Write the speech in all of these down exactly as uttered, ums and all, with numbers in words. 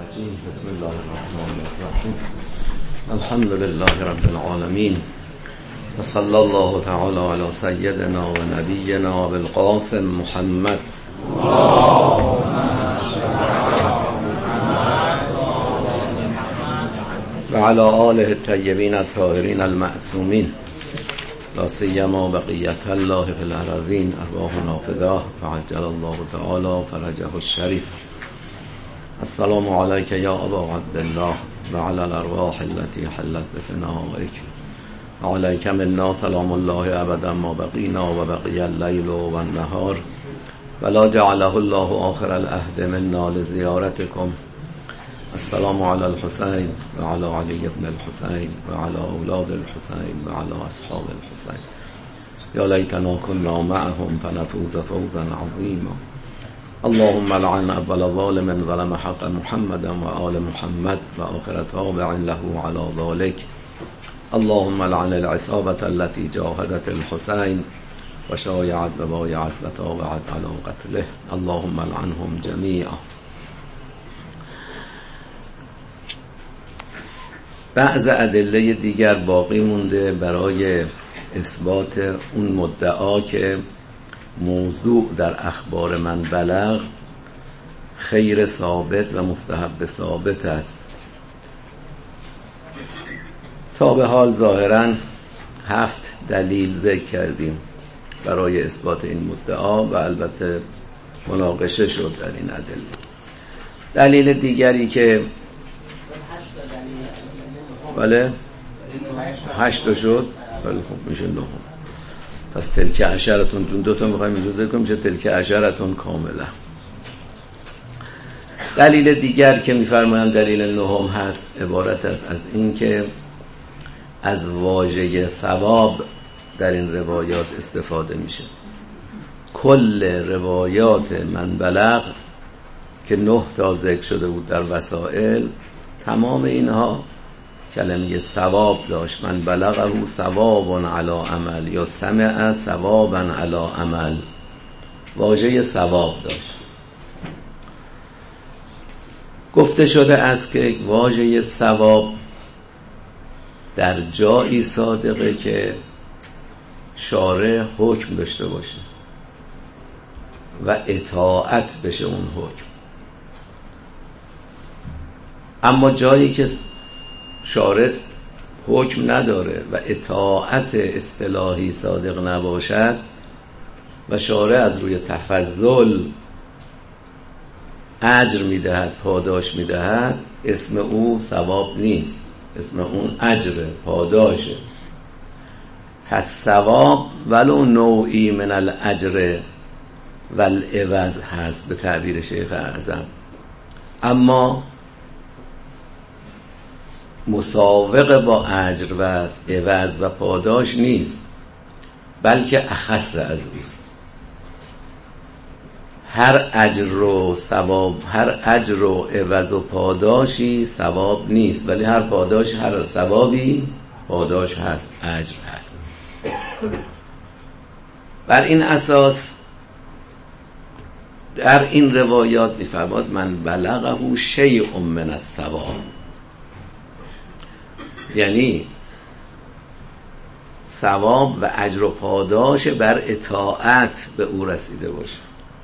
الرجیم. بسم الله الرحمن الرحیم. الحمد لله رب العالمین و صلی الله تعالی علی سیدنا و نبینا بالقاسم محمد و علی آله الطیبین الطاهرین المعصومین لا سیما بقیت الله فی الارضین ارواحنا فداه و عجل الله تعالی فرجه الشریف. السلام علیک یا ابا عبدالله و علی الارواح التي حلت بفنائک و علیک منا سلام الله ابدا ما بقینا و بقی اللیل و النهار و لا جعله الله آخر العهد منا لزیارتکم. السلام علی الحسین و علی علی بن الحسین و علی اولاد الحسین و علی اصحاب الحسین. یا لیتنا كنا معهم فنفوز فوزا عظیما. اللهم لعن اول ظالم ظلم حق محمد و آل محمد و آخر تابع له على ذلك. اللهم لعن العصابة التي جاهدت الحسين و شایعت و بایعت و تابعت على قتله. اللهم لعنهم جميعا. بعض ادله دیگر باقی مونده برای اثبات اون مدعا که موضوع در اخبار من بلغ خیر ثابت و مستحب ثابت است. تا به حال ظاهراً هفت دلیل ذکر کردیم برای اثبات این مدعا و البته مناقشه شد در این ادله. دلیل دیگری که بله هشت شد، خیلی خوب میشه نه. پس تلک عشرتون چون دوتا میخوایم اینجا ذکر کنیم میشه تلک عشرتون کاملا. دلیل دیگر که میفرمایند دلیل نهم هست عبارت است از این که از واژه ثواب در این روایات استفاده میشه. کل روایات من بلغ که نه تا ذکر شده بود در وسائل، تمام اینها کلمه ثواب داشت. من بلغه ثواب علی عمل یا سمع ثوابا علی عمل، واژه ثواب داشت. گفته شده است که واژه ثواب در جایی صادقه که شارع حکم داشته باشه و اطاعت بشه اون حکم. اما جایی که شارع حکم نداره و اطاعت اصطلاحی صادق نباشد و شارع از روی تفضل اجر میدهد، پاداش میدهد، اسم او ثواب نیست، اسم اون اجر، پاداشه. پس ثواب ولو نوعی من الاجر والعوض هست به تعبیر شیخ اعظم، اما مساوق با اجر و عوض و پاداش نیست، بلکه اخص از اوست. هر اجر و ثواب، هر اجر و عوض و پاداشی ثواب نیست، ولی هر پاداش، هر ثوابی پاداش هست، اجر هست. بر این اساس در این روایات می‌فرماد من بلغه شیء من الثواب، یعنی ثواب و اجر و پاداش بر اطاعت به او رسیده باشه.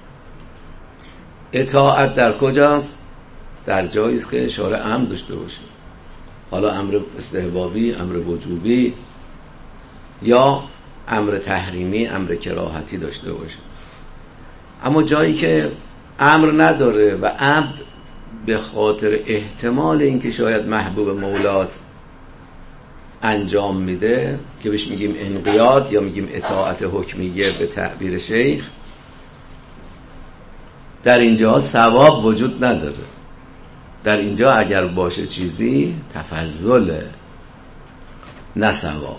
اطاعت در کجاست؟ در جایی است که شارع امر داشته باشه، حالا امر استحبابی، امر وجوبی یا امر تحریمی، امر کراهتی داشته باشه. اما جایی که امر نداره و عبد به خاطر احتمال اینکه شاید محبوب مولاست انجام میده که بهش میگیم انقیاد یا میگیم اطاعت حکمیه به تعبیر شیخ، در اینجا ثواب وجود نداره. در اینجا اگر باشه چیزی تفضله، نه ثواب.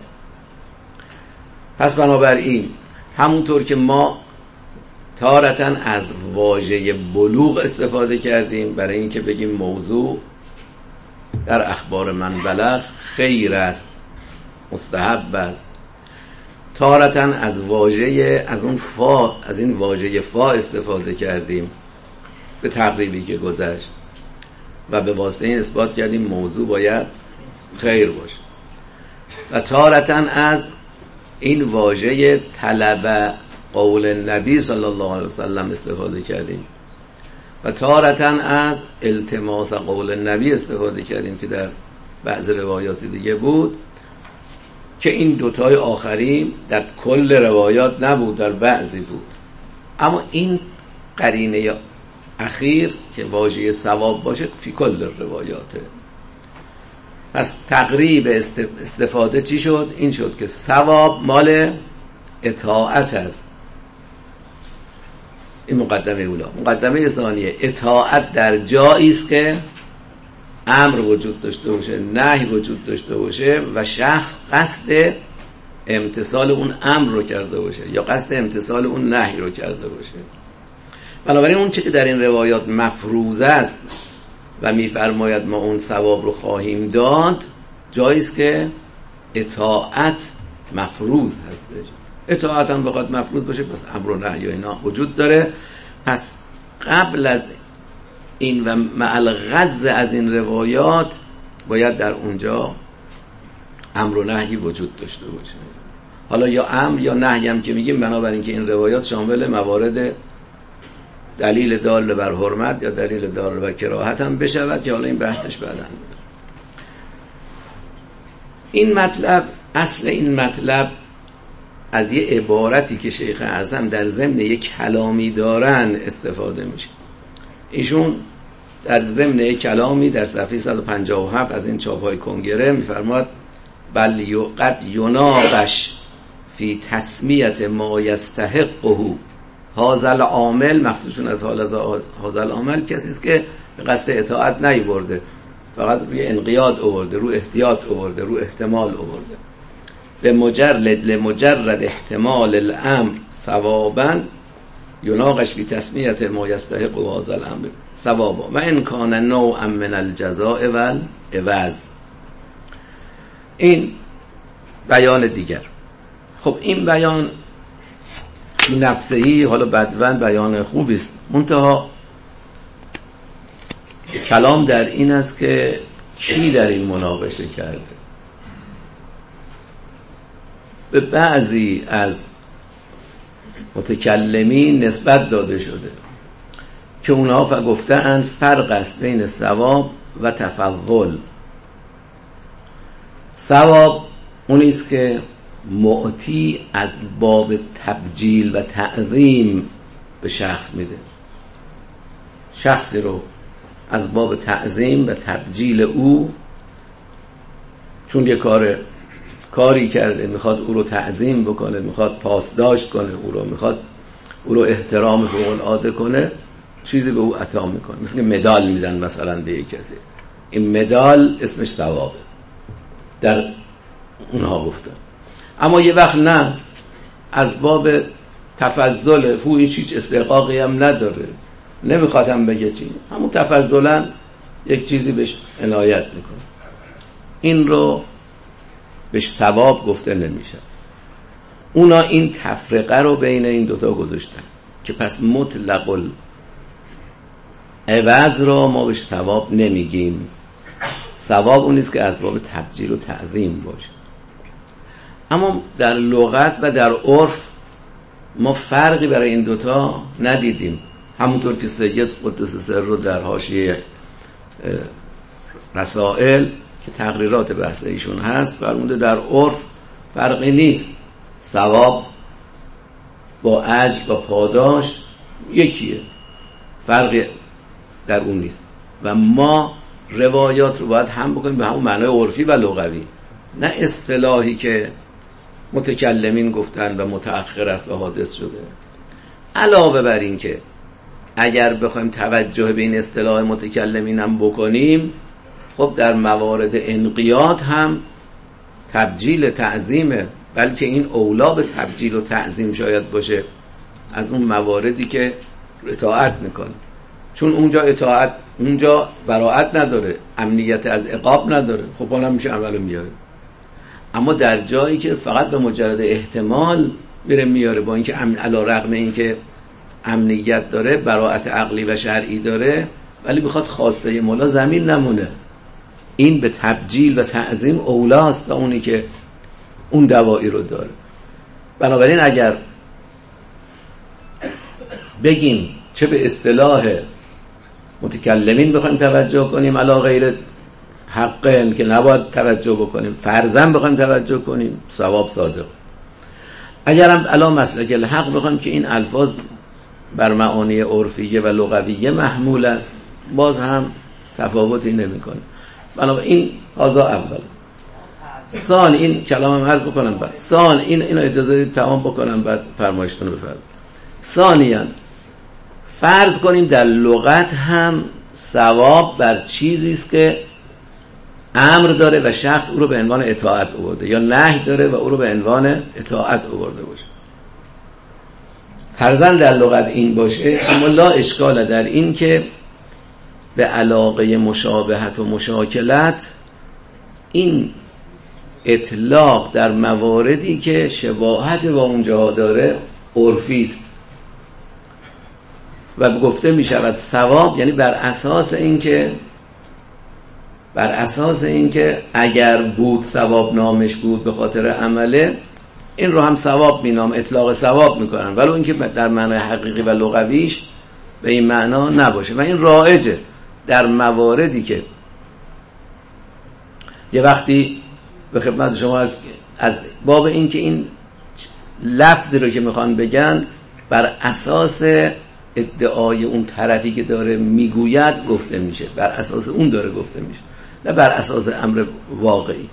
پس بنابراین همونطور که ما تارتاً از واژه بلوغ استفاده کردیم برای اینکه بگیم موضوع در اخبار من بلغ خیر است، مستحب است، تارتاً از واژه از اون فا از این واژه فا استفاده کردیم به تقریبی که گذشت و به واسطه این اثبات کردیم موضوع باید خیر باشه. و تارتاً از این واژه طلب قول نبی صلی الله علیه وسلم استفاده کردیم و تارتاً از التماس قول نبی استفاده کردیم که در بعض روایات دیگه بود که این دوتای آخری در کل روایات نبود، در بعضی بود. اما این قرینه اخیر که واژه ثواب باشه فی کل روایاته. پس تقریب استفاده چی شد؟ این شد که ثواب مال اطاعت است. این مقدمه اولا. مقدمه ثانیه، اطاعت در جایی است که امر وجود داشته باشه، نهی وجود داشته باشه و شخص قصد امتثال اون امر رو کرده باشه یا قصد امتثال اون نهی رو کرده باشه. بنابراین اون چه که در این روایات مفروض است و میفرماید ما اون ثواب رو خواهیم داد، جایی است که اطاعت مفروض هست. اطاعت هم بخواد مفروض باشه پس امر و نهی و اینا وجود داره. پس قبل از این و مع الغض از این روایات باید در اونجا امر و نهی وجود داشته باشه. حالا یا امر یا نهی هم که میگیم بنابراین که این روایات شامل موارد دلیل دال بر حرمت یا دلیل دال بر کراهت هم بشود که حالا این بحثش بعداً. این مطلب، اصل این مطلب از یه عبارتی که شیخ اعظم در ضمن یک کلامی دارن استفاده میشه. ایشون در ضمن یک کلامی در صفحه صد و پنجاه و هفت از این چاپ‌های کنگره میفرماد بل قد یناقش فی تسمیت ما یستحقه هذا العامل، مخصوصا از حال از هذا العامل کسی است که به قصد اطاعت نیورده، فقط روی انقیاد آورده، رو احتیاط آورده، رو احتمال آورده. به مجرد لمجرد احتمال الامر ثوابا یناقش فی تسمیت ما یستحق هذا الامر ثوابا و ان کان نوعا من الجزاء والعوض. این بیان دیگر. خب این بیان نفسهی حالا بدون بیان خوبی است، منتها کلام در این است که کی در این مناقشه کرده. به بعضی از متکلمین نسبت داده شده که اونها گفتند فرق است بین ثواب و تفضل. ثواب اونی است که معطی از باب تبجیل و تعظیم به شخص میده، شخصی رو از باب تعظیم و تبجیل او، چون یه کار کاری کرده میخواد او رو تعظیم بکنه، میخواد پاسداشت کنه او رو، میخواد او رو احترام فوق العاده کنه، چیزی به او عطا میکنه. مثل مدال میدن مثلا به یک کسی، این مدال اسمش ثوابه در اونها گفتن. اما یه وقت نه، از باب تفضل، او هیچ استحقاقی هم نداره، نمیخواد هم بگه چی، همون تفضلا یک چیزی بهش عنایت میکنه، این رو بهش ثواب گفته نمیشه. اونا این تفرقه رو بین این دوتا گذاشتن که پس مطلق العوض رو ما بهش ثواب نمیگیم. ثواب اون نیست که از باب تبجیل و تعظیم باشه. اما در لغت و در عرف ما فرقی برای این دوتا ندیدیم. همونطور که سید قدس سر رو در حاشیه رسائل که تقریرات بحث ایشون هست فرموده در عرف فرقی نیست، ثواب با اجر و پاداش یکیه، فرقی در اون نیست. و ما روایات رو باید هم بکنیم به همون معنای عرفی و لغوی، نه اصطلاحی که متکلمین گفتن و متأخر است و حادث شده. علاوه بر این که اگر بخوایم توجه به این اصطلاح متکلمین هم بکنیم، خب در موارد انقیاد هم تبجیل تعظیمه، بلکه این اولا به تبجیل و تعظیم شاید باشه از اون مواردی که اطاعت میکنه، چون اونجا اطاعت، اونجا براءت نداره، امنیت از عقاب نداره، خب حالا میشه عملو میاره. اما در جایی که فقط به مجرد احتمال میره میاره، با اینکه علی رغم اینکه امنیت داره، براءت عقلی و شرعی داره، ولی بخواد خواسته مولا زمین نمونه. این به تبجیل و تعظیم اولاست تا اونی که اون دوایی رو داره. بنابراین اگر بگیم چه به اصطلاح متکلمین بخوایم توجه کنیم علی غیر حقن که نباید توجه بکنیم، فرضاً بخوایم توجه کنیم، صواب صادق. اگرم علی مسلک الحق بخوایم که این الفاظ بر معانی عرفیه و لغویه محمول است، باز هم تفاوتی نمی‌کنه. بنابراین هذا اول. سال این کلامم عرض بکنم بعد. سال این اینو اجازه تمام بکنم بعد فرمایشتون رو بفرمایید. ثانیاً فرض کنیم در لغت هم ثواب بر چیزی است که امر داره و شخص او رو به عنوان اطاعت آورده، یا نهی داره و او رو به عنوان اطاعت آورده باشه. فرضاً در لغت این باشه، اما لا اشکال در این که به علاقه مشابهت و مشاکلت این اطلاق در مواردی که شباهت با اونجا داره عرفی است و گفته می شود ثواب، یعنی بر اساس این که بر اساس این که اگر بود ثواب نامش بود به خاطر عمله، این رو هم ثواب می نام، اطلاق ثواب می کنن، ولی این که در معنی حقیقی و لغویش به این معنا نباشه. و این رایجه در مواردی که یه وقتی به خدمت شما از, از باب این که این لفظی رو که میخوان بگن بر اساس ادعای اون طرفی که داره میگوید گفته میشه، بر اساس اون داره گفته میشه، نه بر اساس امر واقعی.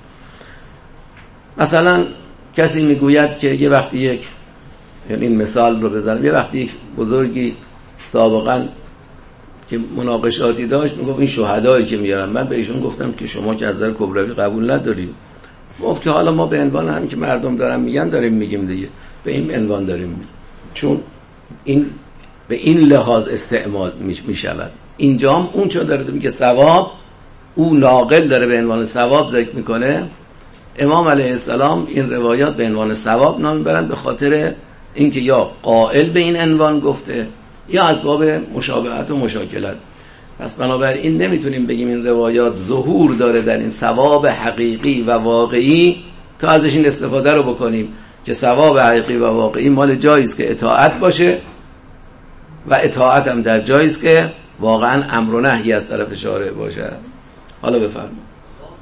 مثلا کسی میگوید که یه وقتی یک، یعنی این مثال رو بزنم، یه وقتی یک بزرگی سابقا که مناقشاتی داشت میگفت این شهدایی که میارن، من به ایشون گفتم که شما که از نظر کبروی قبول ندارید. گفت که حالا ما به عنوان هم که مردم دارن میگن داریم میگیم دیگه، به این عنوان داریم میگیم، چون این به این لحاظ استعمال میشود. اینجا هم اون چون داره میگه ثواب، او ناقل داره به عنوان ثواب ذکر میکنه. امام علیه السلام این روایات به عنوان ثواب نام میبرن به خاطر اینکه یا قائل به این عنوان گفته یا از باب مشابهت و مشاکلت. پس بنابراین نمیتونیم بگیم این روایات ظهور داره در این ثواب حقیقی و واقعی تا ازش این استفاده رو بکنیم که ثواب حقیقی و واقعی مال جاییست که اطاعت باشه و اطاعت هم در جاییست که واقعا امر و نهی از طرف شارع باشه. حالا بفرمایید.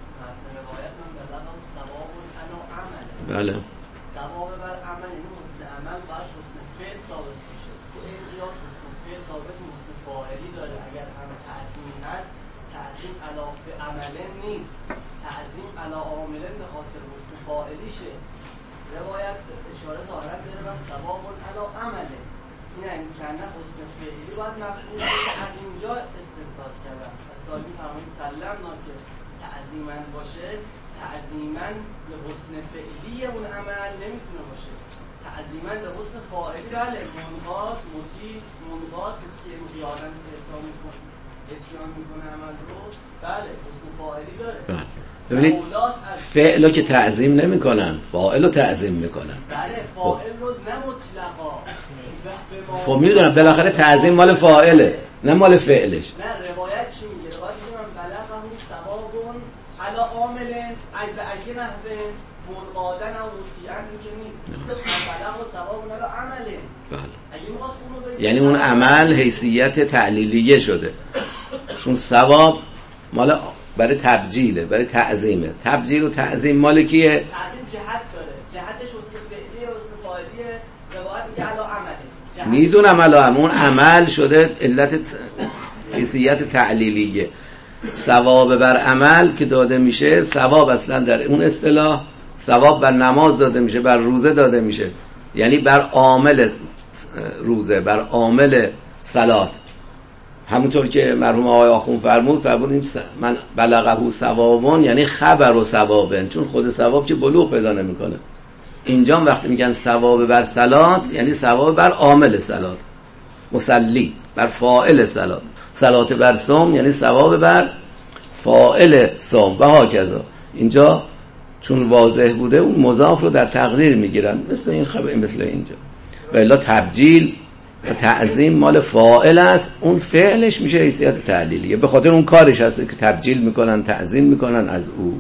بله. ثواب بر عمل این حسن عمل باید حسن فعل ثابت بشه. تو این قیاس حسن فعل ثابت حسن فاعلی داره. اگر همه تعظیم هست، تعظیم علاوه به عمله نیست، تعظیم علی عامله به خاطر حسن فاعلیشه. روایت اشاره ظاهرا داره و ثواب علی عمله، این یعنی که نه حسن فعلی باید مفهوم که از اینجا استنتاج کردن. پس داریم فرمایید سلمنا که تعظیماً باشه، تعظیماً به حسن فعلی اون عمل نمیتونه باشه. تعظیماً به حسن فاعلی بله، منقاد مطیع منقاد کسی که انقیاداً اتیان میکنه اتیان میکنه عمل رو، بله حسن فاعلی داره. ببینید فعلو که تعظیم نمیکنن، فاعلو تعظیم میکنن. بله فاعل رو نه مطلقا. خب میدونم بالاخره تعظیم مال فاعله نه مال فعلش. نه روایت چی میگه؟ روایت میگه من بلغه ثوابون علی عامل ای به اگه نحوه منقادن و مطیعن که نیست، بلغه و ثوابون علی عمله. اگه میخواست اونو بگه یعنی اون عمل حیثیت تعلیلیه شده، چون ثواب مال برای تبجیله، برای تعظیمه. تبجیل و تعظیم مال کیه؟ تعظیم جهت داره، جهتش حسن فعلیه، حسن فاعلیه. روایت میگه علی عمله. میدونم علی عمل، اون عمل شده علت حیثیت تعلیلیه. ثواب بر عمل که داده میشه، ثواب اصلا در اون اصطلاح ثواب بر نماز داده میشه، بر روزه داده میشه، یعنی بر عامل روزه، بر عامل صلات. همونطور که مرحوم آقای آخوند فرمود فرمود این من بلغه ثوابون یعنی خبر و ثوابن، چون خود ثواب که بلوغ پیدا نمیکنه. اینجا وقتی میگن ثواب بر صلات یعنی ثواب بر عامل صلات، مصلی بر فاعل صلات. صلات بر صوم یعنی ثواب بر فاعل صوم و هاکذا. اینجا چون واضح بوده اون مضاف رو در تقدیر میگیرن، مثل این خبر مثل اینجا. و الا تبجیل تعظیم مال فاعل است، اون فعلش میشه حیثیت تعلیلیه، به خاطر اون کارش هست که تبجیل میکنن، تعظیم میکنن از او.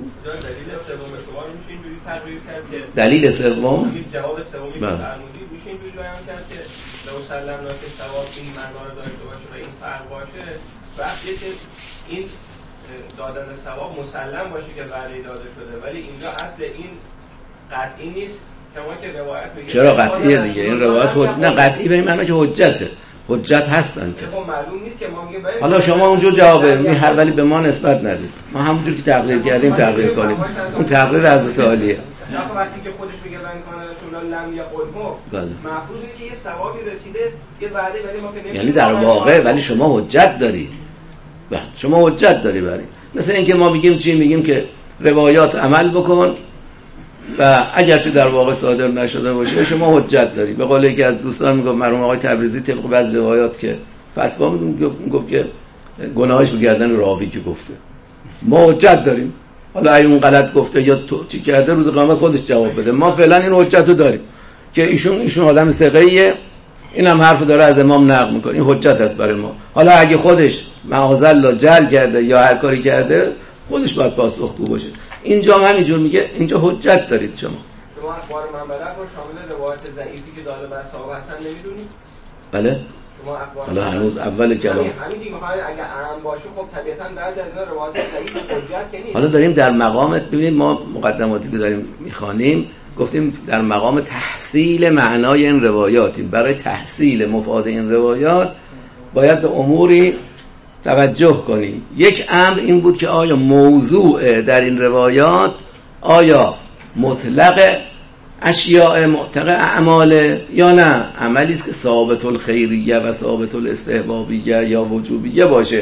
دلیل سوم جواب سومی که فرمودید میشه اینجوری بیان کرد که لو سلمنا که ثواب این معنا رو داشته باشه و این فرق باشه، وقتی که این دادن ثواب مسلم باشه که وعده داده شده، ولی اینجا اصل این قطعی نیست. شما که روایت میگه چرا قطعیه دیگه؟ این روایت حج... نه قطعی به این معنی که حجته، حجت هستن که خب معلوم نیست که ما میگه حالا شما اونجور جوابه می هر ولی به ما نسبت ندید، ما همونجور که تقریر کردیم تقریر کنیم، اون تقریر حضرت عالیه. آخه وقتی که خودش میگه من کان رسول الله لم یقلمو، مفروضه که یه ثوابی رسیده، یه وعده، ولی ما که نمی‌دونیم، یعنی در واقع ولی شما حجت داری، بله شما حجت داری برای مثل اینکه ما میگیم چی؟ میگیم که روایات عمل بکن و اگرچه در واقع صادر نشده باشه شما حجت داری. به قول یکی از دوستان میگفت مرحوم آقای تبریزی طبق بعض روایات که فتوا میگفت گفت که گناهش به گردن راوی که گفته، ما حجت داریم، حالا اگه اون غلط گفته یا تو چی کرده روز قیامت خودش جواب بده، ما فعلا این حجت رو داریم که ایشون ایشون آدم ثقه‌ایه، اینم حرفو داره از امام نقل میکنه، این حجت هست برای ما. حالا اگه خودش معاذالله جل کرده یا هر کاری کرده خودش باید پاسخگو باشه. اینجا هم همینجور میگه اینجا حجت دارید شما. شما اخبار منبلغ رو شامل روایت ضعیفی که داده بر صحابه هستن نمیدونید؟ بله. شما اخبار حالا هنوز اول کلام همین دیگه میخواد اگه عام باشه خب طبیعتاً بعد از روایت ضعیف حجت که نیست. حالا داریم در مقام، ببینید ما مقدماتی که داریم میخوانیم گفتیم در مقام تحصیل معنای این روایاتیم. برای تحصیل مفاد این روایات باید به اموری توجه کنیم. یک امر این بود که آیا موضوع در این روایات آیا مطلق اشیاء مطلق اعمال یا نه عملی است که ثابت الخیریه و ثابت الاستحبابیه یا وجوبیه باشه.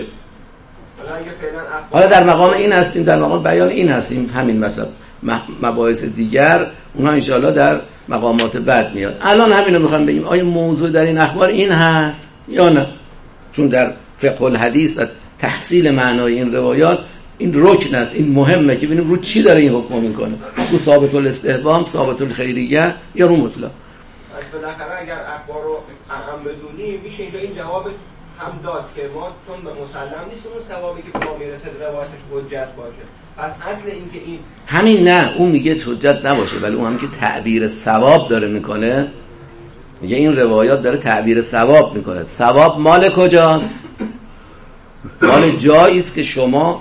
حالا در مقام این هستیم، در مقام بیان این هستیم، همین مطلب. مباحث دیگر اونها انشاءالله در مقامات بعد میاد. الان همین رو میخوام بگیم آیا موضوع در این اخبار این هست یا نه، چون در فقه الحدیث و تحصیل معنای این روایات این رکن است، این مهمه که ببینیم رو چی داره این حکم میکنه، رو ثابت الاستحباب، ثابت الخیریه یا رو مطلق. بالاخره اگر اخبار رو اهم بدونیم میشه اینجا این جواب هم داد که ما چون به مسلم نیست اون ثوابی که به ما میرسه روایتش حجت باشه. پس اصل این که این همین نه اون میگه حجت نباشه، ولی اون هم که تعبیر ثواب داره میکنه، میگه این روایات داره تعبیر ثواب میکنه. ثواب مال کجاست؟ مال جایی است که شما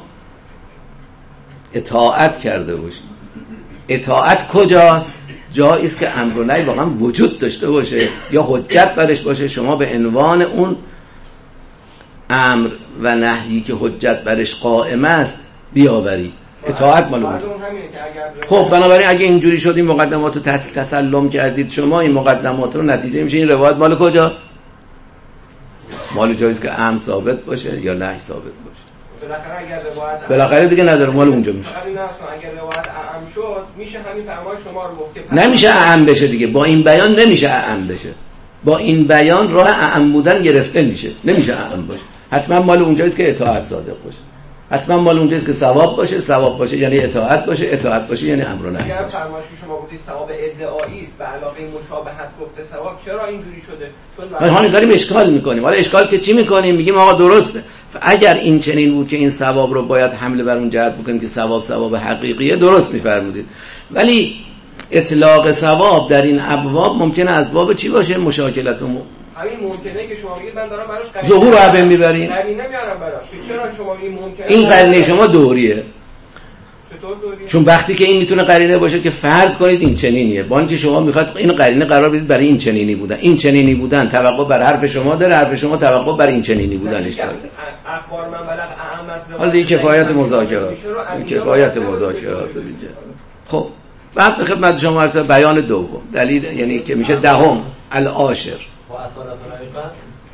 اطاعت کرده باشید. اطاعت کجاست؟ جایی است که امر و نهی واقعا وجود داشته باشه یا حجت برش باشه، شما به عنوان اون امر و نهی که حجت برش قائم است بیاوری. اطاعت مال اون. خب بنابراین اگه اینجوری شد این مقدمات رو تسلم کردید شما، این مقدمات رو نتیجه میشه این روایت مال کجاست؟ مال جایی است که امر ثابت باشه یا نهی ثابت باشه. بالاخره اگر روایت بالاخره دیگه نداره، مال اونجا میشه. اگر روایت اعم شد میشه همین فرمان شما رو گفت که نمیشه اعم بشه دیگه، با این بیان نمیشه اعم بشه. با این بیان راه اعم بودن گرفته میشه، نمیشه اعم باشه. حتما مال اونجاست که اطاعت صادق باشه، حتما مال اونجاست که ثواب باشه، ثواب باشه یعنی اطاعت باشه، اطاعت باشه یعنی امر و نهی. اگر فرمایش که شما گفتید ثواب ادعایی است به علاوه مشابهت گفته ثواب، چرا اینجوری شده؟ چون ما داریم اشکال میکنیم. حالا اشکال که چی میکنیم؟ میگیم آقا درسته، اگر این چنین بود که این ثواب رو باید حمله بر اون جهت بکنیم که ثواب ثواب حقیقیه، درست میفرمودید، ولی اطلاق ثواب در این ابواب ممکنه از باب چی باشه؟ مشاکلت و همین ممکنه که شما میگید من دارم براش قرینه ظهور رو هم میبرین، قرینه میارم براش که چرا شما میگید ممکنه این قرینه شما دوریه. چطور دوریه؟ چون وقتی که این میتونه قرینه باشه که فرض کنید این چنینیه، با اینکه شما میخواد این قرینه قرار بدید برای این چنینی بودن، این چنینی بودن توقع بر حرف شما داره، حرف شما توقع بر این چنینی بودنش داره. اخبار من بلغ اعم است. حالا دیگه کفایت مذاکرات، این کفایت مذاکرات دیگه. خب بعد به خدمت شما عرض بیان دوم، دلیل یعنی که میشه دهم العاشر. با اصالت الحقیقت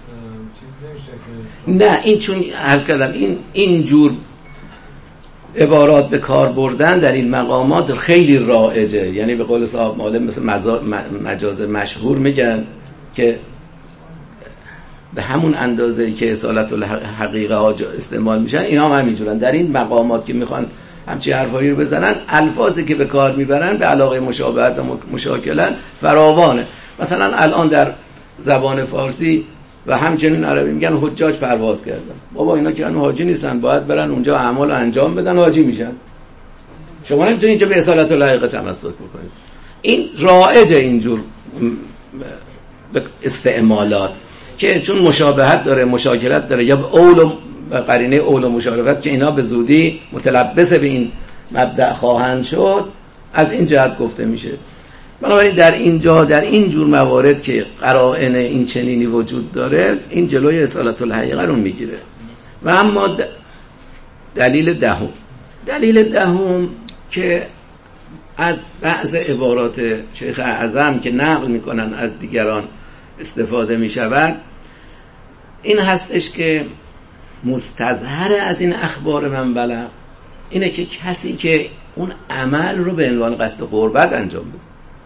چیز نمیشه که نه این چون عرض کردم این این جور عبارات به کار بردن در این مقامات خیلی رایجه، یعنی به قول صاحب معلم مثل مجاز مشهور میگن که به همون اندازه‌ای که اصالت الحقیقه ها استعمال میشن اینا هم همینجورن. در این مقامات که میخوان همچین حرفایی رو بزنن، الفاظی که به کار میبرن به علاقه مشابهت و مشاکلن فراوانه. مثلا الان در زبان فارسی و همچنین عربی میگن حجاج پرواز کردن. بابا اینا که هنوز حاجی نیستن، باید برن اونجا اعمال انجام بدن حاجی میشن. شما نمیتونید اینجا به اصالت الحقیقه تمسک بکنید. این رایج اینجور استعمالات که چون مشابهت داره، مشاکلت داره، یا به اول و قرینه اول و مشارفت که اینا به زودی متلبس به این مبدأ خواهند شد، از این جهت گفته میشه. بنابراین در اینجا در این جور موارد که قرائن این چنینی وجود داره، این جلوی اصالت الحقیقه رو میگیره. و اما دلیل دهم دلیل دهم که از بعض عبارات شیخ اعظم که نقل میکنن از دیگران استفاده میشود، این هستش که مستظهر از این اخبار من بلغ اینه که کسی که اون عمل رو به عنوان قصد قربت انجام بده،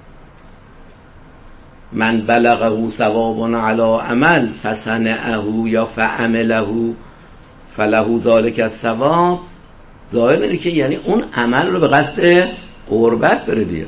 من بلغه ثواب علی عمل فصنعه یا فعمله فله ذلک الثواب، ظاهر اینه که یعنی اون عمل رو به قصد قربت بره بیاره،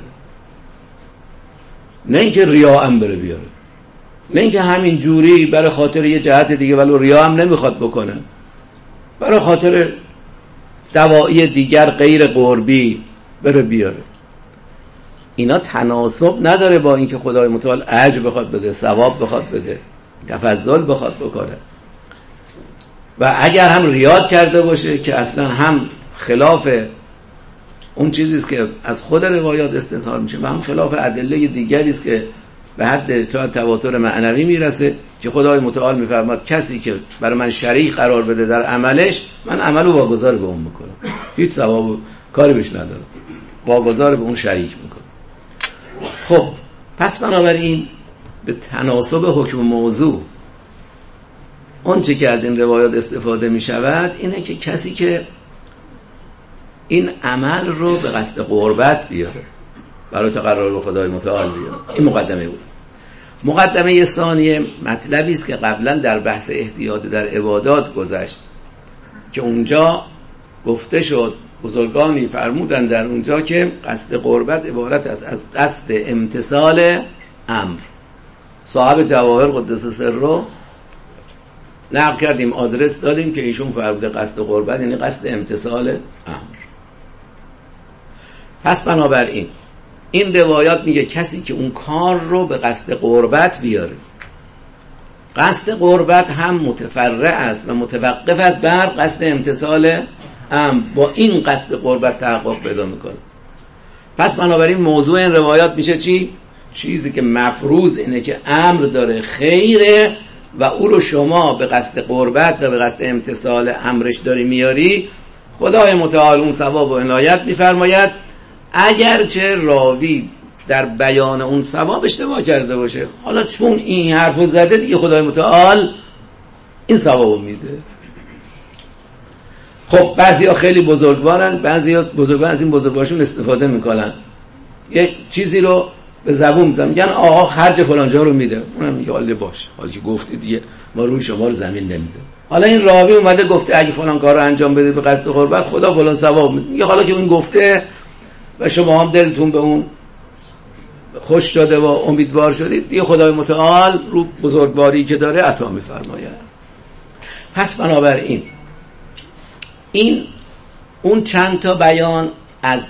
نه اینکه ریا هم بره بیاره، نه اینکه همین جوری برای خاطر یه جهت دیگه ولو ریا هم نمیخواد بکنه، برای خاطر دواعی دیگر غیر قربی بره بیاره. اینا تناسب نداره با اینکه خدای متعال اجر بخواد بده، ثواب بخواد بده، تفضل بخواد بکنه. و اگر هم ریاد کرده باشه که اصلا هم خلاف اون چیزی است که از خود روایات استظهار میشه و هم خلاف ادله دیگری است که به حد تا تواتر معنوی میرسه که خدای متعال میفرماد کسی که برای من شریک قرار بده در عملش، من عملو واگذار به اون میکنم، هیچ ثواب کاری بهش ندارم، واگذار به اون شریک میکنم. خب پس بنابراین به تناسب حکم موضوع اون چه که از این روایات استفاده می شود اینه که کسی که این عمل رو به قصد قربت بیاره، برای تقرب به خدای متعال بیاره. این مقدمه بود. مقدمه ثانیه مطلبی است که قبلا در بحث احتیاط در عبادات گذشت که اونجا گفته شد، بزرگانی فرمودن در اونجا که قصد قربت عبارت است از قصد امتثال امر. صاحب جواهر قدس سره نقل کردیم، آدرس دادیم که ایشون فرموده قصد قربت یعنی قصد امتثال امر. پس بنابراین این روایات میگه کسی که اون کار رو به قصد قربت بیاره، قصد قربت هم متفرع است و متوقف است بر قصد امتثال امر، با این قصد قربت تحقق پیدا میکنه. پس بنابراین موضوع این روایات میشه چی؟ چیزی که مفروض اینه که امر داره خیره و او رو شما به قصد قربت و به قصد امتثال امرش داری میاری، خدای متعال اون ثواب و عنایت میفرماید، اگرچه راوی در بیان اون ثواب اشتباه کرده باشه. حالا چون این حرفو زده دیگه خدای متعال این ثوابو میده. خب بعضیا خیلی بزرگوارن، بعضیا بزرگوار از این بزرگوارشون استفاده میکنن، یک چیزی رو به زبون میزنن میگن آقا خرج فلان جا رو میده، اونم میگه حالا باش، حالا که گفتی دیگه ما روی شما رو زمین نمیزه. حالا این راوی اومده گفته اگه فلان کار رو انجام بده به قصد قربت خدا فلان ثواب میده، میگه حالا که اون گفته و شما هم دلتون به اون خوش شده و امیدوار شدید دیگه خدای متعال رو بزرگواری که داره عطا میفرماید. پس بنابراین این اون چند تا بیان از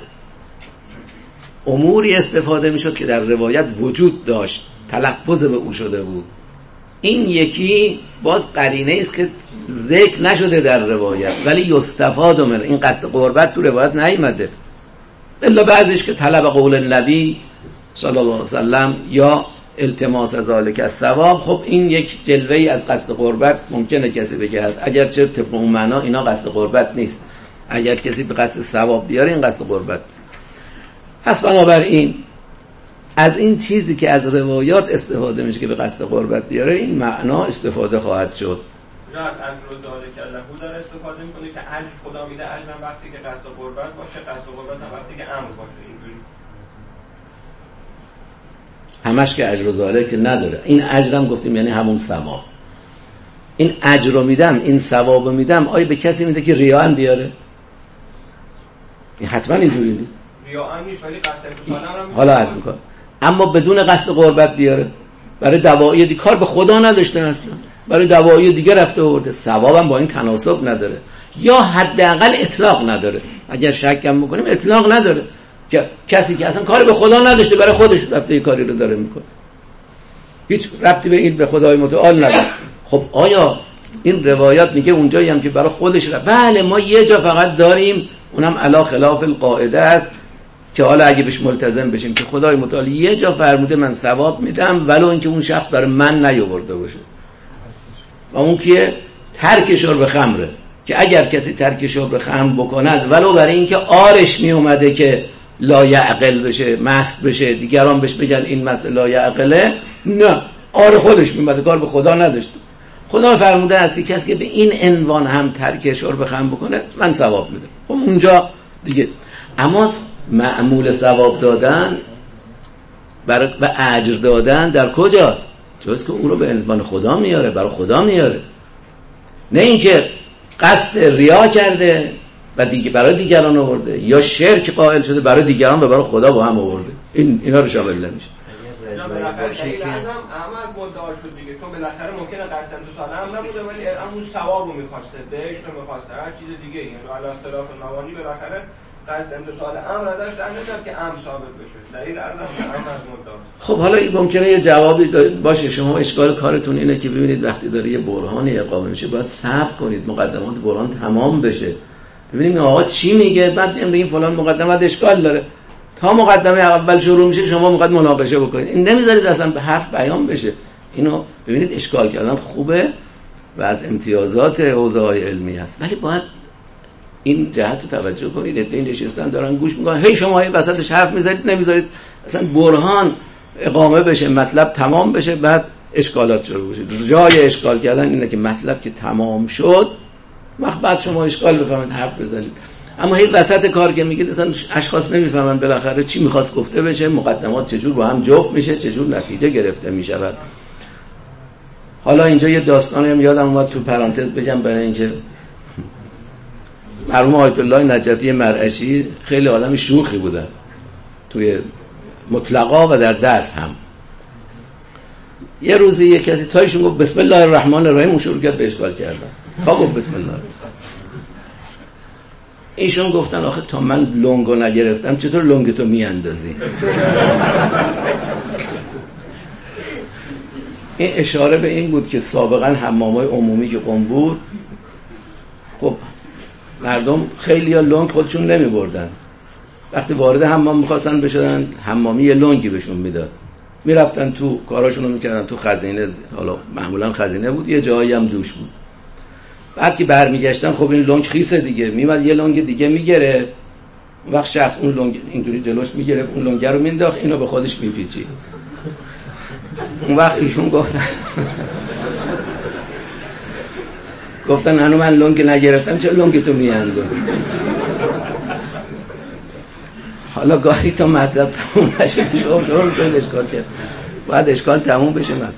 اموری استفاده میشد که در روایت وجود داشت، تلفظ به او شده بود. این یکی باز قرینه است که ذکر نشده در روایت ولی یستفاد من این قصد قربت تو روایت نیامده، الا بعضیش که طلب قول نبی صلی الله علیه وسلم یا التماس ذالک الثواب. خب این یک جلوه‌ای از قصد قربت ممکنه کسی بگه هست، اگرچه طبق اون معنا اینا قصد قربت نیست، اگر کسی به قصد ثواب بیاره این قصد قربت. پس بنابراین از این چیزی که از روایات استفاده میشه که به قصد قربت بیاره این معنا استفاده خواهد شد. نه از روزاله که لهو داره استفاده میکنه که اجر خدا میده، اجرم وقتی که قصد قربت باشه، قصد قربت هم وقتی که امر باشه. اینجوری همش که اجر و زاله که نداره. این اجرم گفتیم یعنی همون ثواب. این اجر رو میدم، این ثواب رو میدم، آیا به کسی میده که ریا هم بیاره؟ این حتما اینجوری نیست. ریا هم نیست ولی قصد امتثال هم حالا عرض میکنم اما بدون قصد قربت بیاره برای دوایی دیگه کار به خدا نداشته اصلا، برای دوایی دیگه رفته آورده، ثوابم با این تناسب نداره یا حداقل اطلاق نداره. اگر شک هم بکنیم اطلاق نداره که کسی که اصلا کار به خدا نداشته برای خودش رفته یه کاری رو داره میکنه، هیچ ربطی به این به خدای متعال نداره. خب آیا این روایات میگه اونجایی هم که برای خودش رفت؟ بله ما یه جا فقط داریم، اونم علا خلاف القاعده است که حالا اگه بهش ملتزم بشیم که خدای متعال یه جا فرموده من ثواب میدم ولو اینکه اون شخص برای من نیاورده باشه، و اون که ترک شرب خمره، که اگر کسی ترک شرب خمر بکند ولو برای اینکه آرش می اومده که لا یعقل بشه، مست بشه، دیگران بهش بگن این مسئله لا یعقله، نه آر خودش می اومده، کار به خدا نداشت. خدا فرموده است که کسی که به این عنوان هم ترک شرب خمر بکنه من ثواب میدم. خب اونجا دیگه اما معمول ثواب دادن برای و اجر دادن در کجاست؟ جاست که او رو به عنوان خدا میاره، برای خدا میاره، نه اینکه قصد ریا کرده و دیگه برای دیگران آورده یا شرک قائل شده برای دیگران و برای خدا با هم آورده. این اینا رو شامل نمیشه. اینا بالاخره دلیل اعظم احمد مدعا شد دیگه، چون بالاخره ممکنه قصد امتثال هم نبوده ولی اون ثواب رو می‌خواسته، بهشت رو می‌خواسته، هر چیز دیگه، یعنی علی اختلاف مبانی بالاخره قصد امتثال امر داشت، در نمیاد که امر ثابت بشه. دلیل اعظم احمد مدعا. خب حالا این ممکنه یه جوابی باشه، شما اشکال کارتون اینه که ببینید وقتی داره یه برهانی اقامه میشه باید صبر کنید مقدمات برهان تمام بشه، ببینیم آقا چی میگه، بعد بگیم فلان مقدمات اشکال داره. تا مقدمه اول شروع میشه شما موقع مناقشه بکنید، این نمیذارید اصلا به حرف بیان بشه. اینو ببینید اشکال کردن خوبه و از امتیازات حوزه‌های علمی است، ولی باید این جهت رو توجه کنید. این نشستن دارن گوش میکنن، هی شما هی وسطش حرف میذارید، نمیذارید اصلا برهان اقامه بشه، مطلب تمام بشه، بعد اشکالات شروع بشه. جای اشکال کردن اینه که مطلب که تمام شد وقت بعد شما اشکال بفهمید حرف بزنید. اما هی وسط کار که میگید اصلا اشخاص نمیفهمن بالاخره چی میخواست گفته بشه، مقدمات چجور با هم جفت میشه، چجور نتیجه گرفته میشود. حالا اینجا یه داستانی هم یادم اومد تو پرانتز بگم، برای اینکه مرحوم آیت الله نجفی مرعشی خیلی آدم شوخی بودن توی مطلقا و در درس هم. یه روزی یه کسی تایشون گفت بسم الله الرحمن الرحیم، اون شروع کرد به اشکال کردن. تا گفت بسم الله، ایشون گفتن آخه تا من لنگو نگرفتم چطور لنگتو میاندازی؟ این اشاره به این بود که سابقا حمامای عمومی که قم بود، خب مردم خیلی ها لنگ خودشون نمی بردن، وقتی وارد حمام میخواستن بشدن حمامی یه لنگی بهشون میداد، میرفتن تو کاراشونو میکردن تو خزینه، حالا معمولا خزینه بود، یه جایی هم دوش بود. بعد که برمیگشتن خب این لنگ خیسه دیگه، میمد یه لنگ دیگه میگره، وقت شخص اون لنگ اینجوری جلوش میگره، اون لنگ رو مینداخت، اینو به خودش میپیچید. اون وقت ایشون گفتن گفتن هنو من لنگ نگرفتم چه لنگ تو میاندازی؟ حالا گاهی تا مطلب تموم نشه شروع شروع اشکال کرد، باید اشکال تموم بشه مطلب.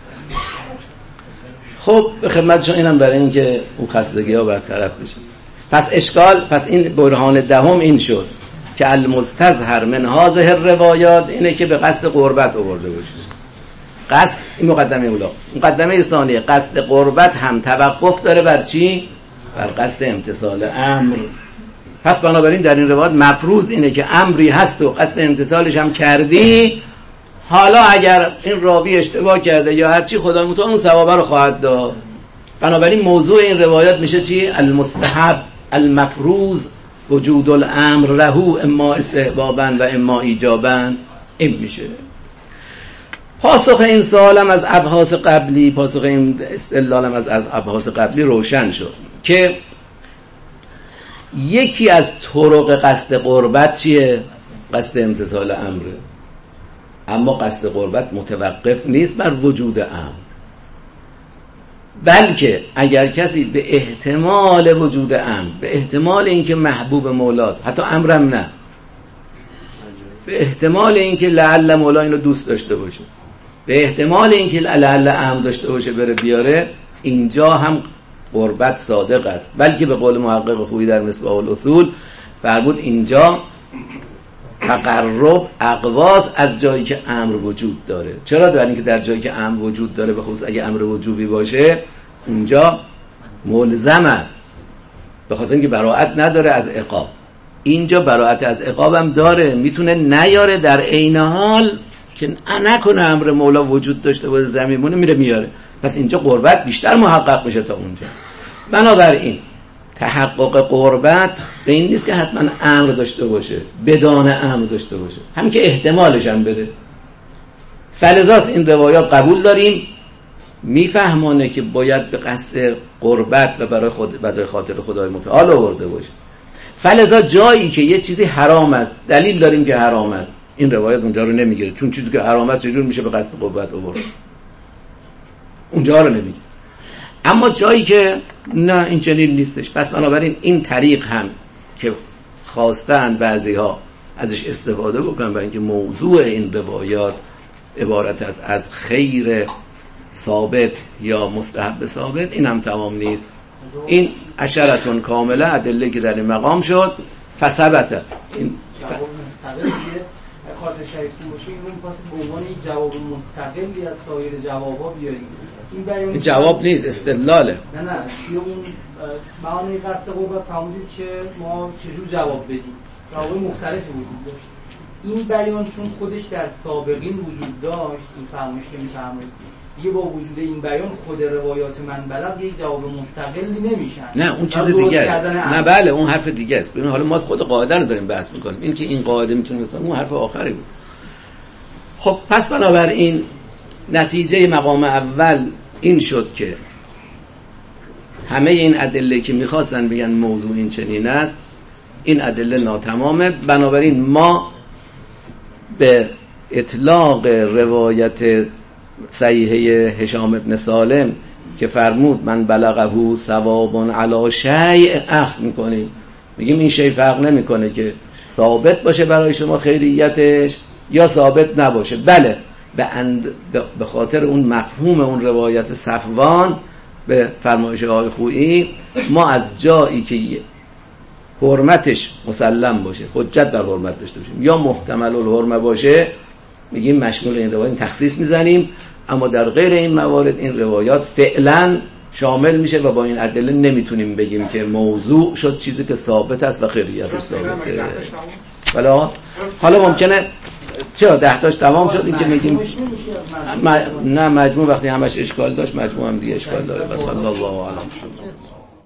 خب به خدمتشون اینم برای اینکه اون خستگی ها برطرف بشه. پس اشکال، پس این برهان دهم این شد که المستظهر من هذه الروایات اینه که به قصد قربت آورده باشه. قصد این مقدمه اولا. مقدمه ثانیه قصد قربت هم توقف داره بر چی؟ بر قصد امتثال امر. پس بنابراین در این روایت مفروض اینه که امری هست و قصد امتثالش هم کردی، حالا اگر این راوی اشتباه کرده یا هرچی خدا متعال اون ثوابه رو خواهد داد. بنابراین موضوع این روایات میشه چی؟ المستحب المفروض وجود الامر له اما استحبابا و اما ایجابا. این میشه پاسخ این سوالم از ابحاث قبلی، پاسخ این استدلالم از ابحاث قبلی روشن شد که یکی از طرق قصد قربت چیه؟ قصد امتثال امره. اما قصد قربت متوقف نیست بر وجود امر، بلکه اگر کسی به احتمال وجود امر، به احتمال اینکه محبوب مولاست، حتی امرم نه، به احتمال اینکه لعل مولا اینو دوست داشته باشه، به احتمال اینکه لعل امر داشته باشه بره بیاره، اینجا هم قربت صادق است. بلکه به قول محقق خویی در مصباح الاصول فرمود اینجا تقرب اقواس از جایی که امر وجود داره. چرا؟ برای اینکه در جایی که امر وجود داره، به خصوص اگه امر وجوبی باشه، اونجا ملزم است، به خاطر اینکه براءت نداره از عقاب. اینجا براءت از عقابم داره، میتونه نیاره، در عین حال که نکنه امر مولا وجود داشته باشه زمینمونه میره میاره. پس اینجا قربت بیشتر محقق میشه تا اونجا. بنابراین تحقق قربت به این نیست که حتما امر داشته باشه، بدان امر داشته باشه، همین که احتمالش هم بده. فلذاست این روایات قبول داریم، میفهمانه که باید به قصد قربت و برای خود برای خاطر خدای متعال آورده باشه. فلذا جایی که یه چیزی حرام است، دلیل داریم که حرام است، این روایت اونجا رو نمیگیره، چون چیزی که حرام است چجور میشه به قصد قربت آورد؟ اونجا رو نمیگیره. اما جایی که نه این چنین نیستش، پس بنابراین این طریق هم که خواستن بعضی‌ها ازش استفاده بکنن برای اینکه موضوع این روایات عبارت از از خیر ثابت یا مستحب ثابت، این هم تمام نیست. این عشرتون کامله ادله که در این مقام شد فثبت. این جواب مستقل دیگه خاطر شریفتون باشه، این رو می‌خواست به عنوان یک جواب مستقلی از سایر جوابا بیاریم. این بیان این جواب نیست، استدلاله. نه نه توی اون معانی قصد قربت فرمودید که ما چجور جواب بدیم، جواب مختلفی وجود داشت. این بیان چون خودش در سابقین وجود داشت، این فرمایش که می‌فرمایید دیگه با وجود این بیان خود روایات من بلغ یک جواب مستقلی نمیشن. نه اون چیز دیگه، نه بله اون حرف دیگه است. ببین حالا ما خود قاعده رو داریم بحث می‌کنیم، این که این قاعده میتونه مثلا اون حرف آخری بود. خب پس بنابراین نتیجه مقام اول این شد که همه این ادله که می‌خواستن بگن موضوع این چنین است، این ادله ناتمامه. بنابراین ما به اطلاق روایت صحیحه هشام ابن سالم که فرمود من بلغه ثواب علی شیء اخذ میکنیم، میگیم این شیء فرق نمیکنه که ثابت باشه برای شما خیریتش یا ثابت نباشه. بله به, اند... به خاطر اون مفهوم اون روایت صفوان به فرمایش آقای خویی ما از جایی که حرمتش مسلم باشه، حجت در حرمت داشته باشیم، یا محتمل الحرمه باشه، میگیم مشمول این روایت تخصیص میزنیم. اما در غیر این موارد این روایات فعلا شامل میشه و با این ادله نمیتونیم بگیم که موضوع شد چیزی که ثابت است و خیریتش ثابته. حالا حالا ممکنه چرا ده تاش تمام شد این که میگیم م... نه مجموع وقتی همش اشکال داشت مجموع هم دیگه اشکال داره. و صلی الله علیه و